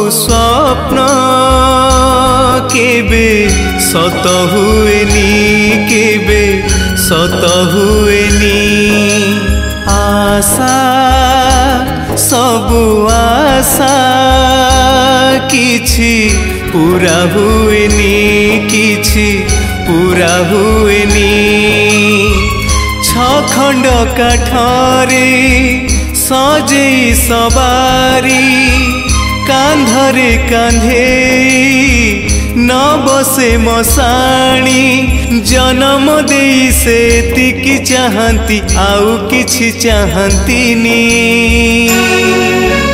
स्वप्न केबे सत हुएनी केबे सत हुएनी आशा सबु आशा किछि पूरा हुएनी किछि पूरा हुएनी छखंड काठरे सजे सवारी कांधरे कांधे न बसे मसाणी जन्म दे से तिकी चाहती आउ किछि चाहतीनी।